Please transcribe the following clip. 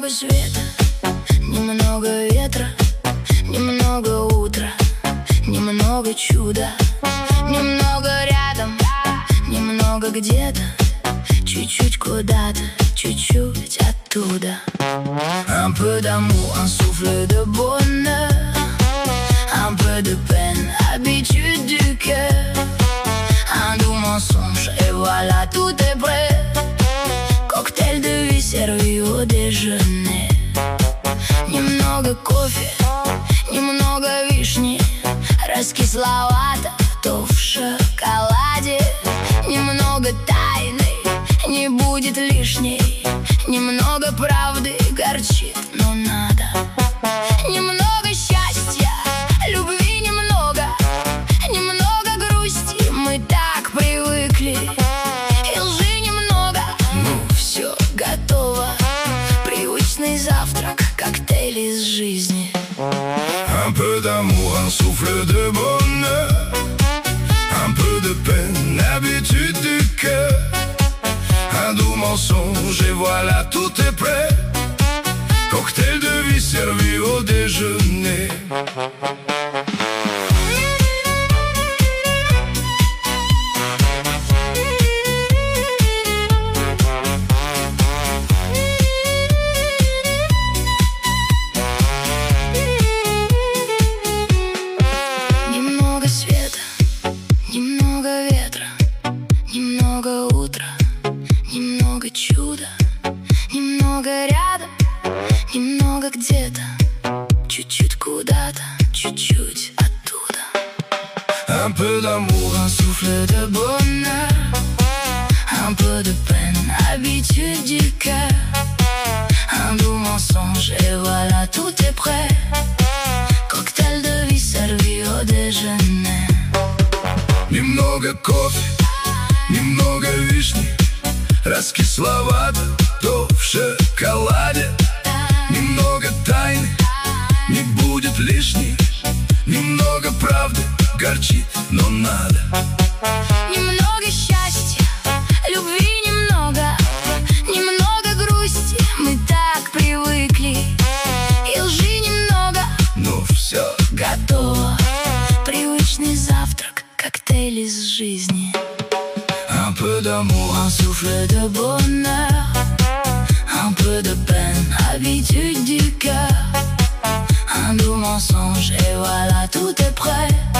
Немного света, немного ветра, немного утра, немного чуда. Немного рядом, немного где-то, чуть-чуть куда-то, чуть-чуть оттуда. Un peu d'amour, un souffle de bonheur, un peu de peine, habitude du cœur, un doux mensonge et voilà tout est prêt. Коктейль de vie servi au déjeuner. Немного кофе, немного вишни, раскисловато, то в шоколаде. Немного тайны, не будет лишней, немного правды горчит, но надо. Немного счастья, любви немного, немного грусти, мы так привыкли. И лжи немного, ну все готово. Привычный завтрак, коктейль из жизни. Un peu d'amour, un souffle de bonheur, un peu de peine, habitude du cœur, un doux mensonge et voilà tout est prêt. Cocktail de vie servi au déjeuner. Немного света, немного ветра, немного утра, немного чуда. Немного рядом, немного где-то, чуть-чуть куда-то, чуть-чуть оттуда. Un peu d'amour, un souffle de bonheur, Un peu de peine, habitude du cœur, un doux mensonge et voilà tout est prêt. Коктейль de vie servi au déjeuner. немного кофе, немного вишни, раскисловато, то в шоколаде. Немного тайны, не будет лишней, немного правды горчит, но надо. Немного счастья, любви немного, немного грусти, мы так привыкли. И лжи немного, Но все готово. Привычный завтрак, коктейль из жизни. un peu d'amour, Un souffle de bonheur, un peu de peine, habitude du cœur, un doux mensonge et voilà tout est prêt.